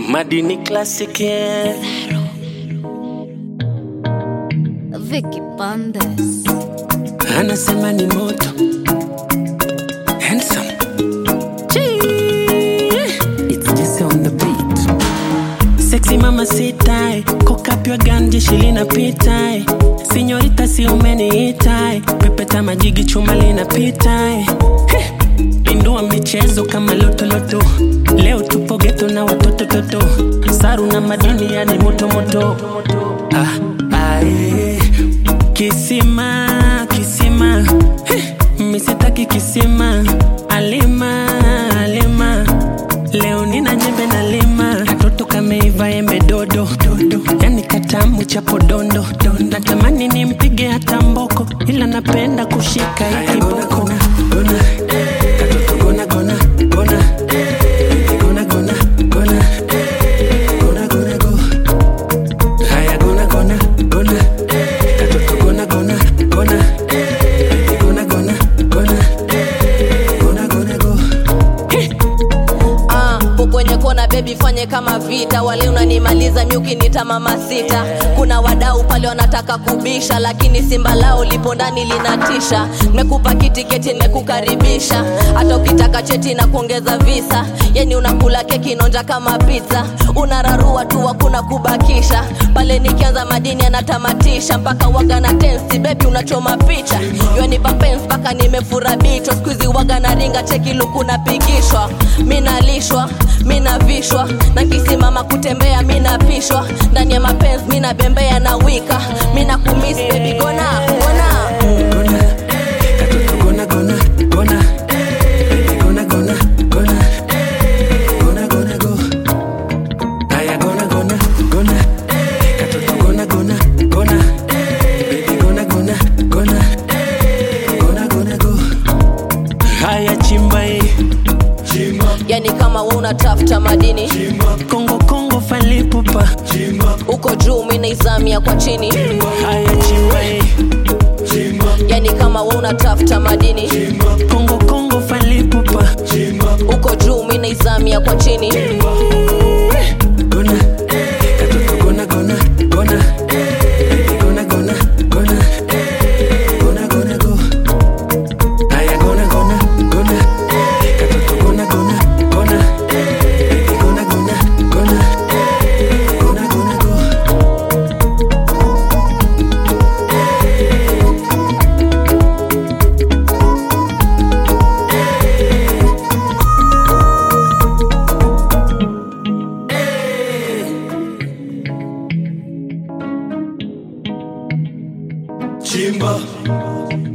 Madini Classic, yeah. Vicky Bandes. Anasema ni moto. Handsome. It's just on the beat. Sexy mama sitai, cock up your gun, jeshi linapita. Sinyorita si umeniita, pepeta majigi chuma linapita. Indua michezo kama loto loto. Leo tupo ghetto na watoto toto. Saru na madini yani moto moto. Kisima, kisima. Misitaki kisima. Alima, alima. Leo nina nyembe na lima. Katoto kameiva embe dodo, dodo. Yani katamu chapo dondo, dondo. Natamani nimpige hata mboko, ila napenda kushika hiki boko. Katoto gona gona gona. Gona gona gona. Gona gona go. Haya gona gona gona. Katoto gona gona gona. Gona gona gona. Gona gona go. Kwenye kona baby fanye kama vita. Wale unanimaliza miuki nita mama sita. Kuna wadau pale wanataka kubisha, lakini simba lao lipo ndani linatisha. Nimekupa kitiketi nimekukaribisha, hata ukitaka cheti na kuongeza visa. Yani unakula keki nonja kama pizza. Unararua tu hakuna kubakisha. Pale nikianza madini anatamatisha, mpaka waga na tensi baby unachoma picha. Yoni papensi mpaka nimefura bicho. Squeezy waga na ringa cheki luku napigishwa. Mina lishwa, mina vishwa, na kisimama kutembea mina pishwa. Ndani ya mapenzi mina bembea na wika. Mina kumiss baby gona gona. Katoto gona gona gona. Gona gona gona. Gona gona go. Haya gona gona gona. Katoto gona gona gona. Gona gona gona. Gona gona go. Haya chimba hii. Yani kama wewe unatafuta madini, Kongo Kongo falipupa. uko juu mimi naizamia kwa chini. Haya chimba hii. Yani kama wewe unatafuta madini, Kongo Kongo falipupa. uko juu mimi naizamia kwa chini. Gona. Katoto gona gona gona. Gona gona gona. Gona gona go. Haya gona gona gona. Katoto gona gona gona. Gona gona gona. Gona gona go. Chimba.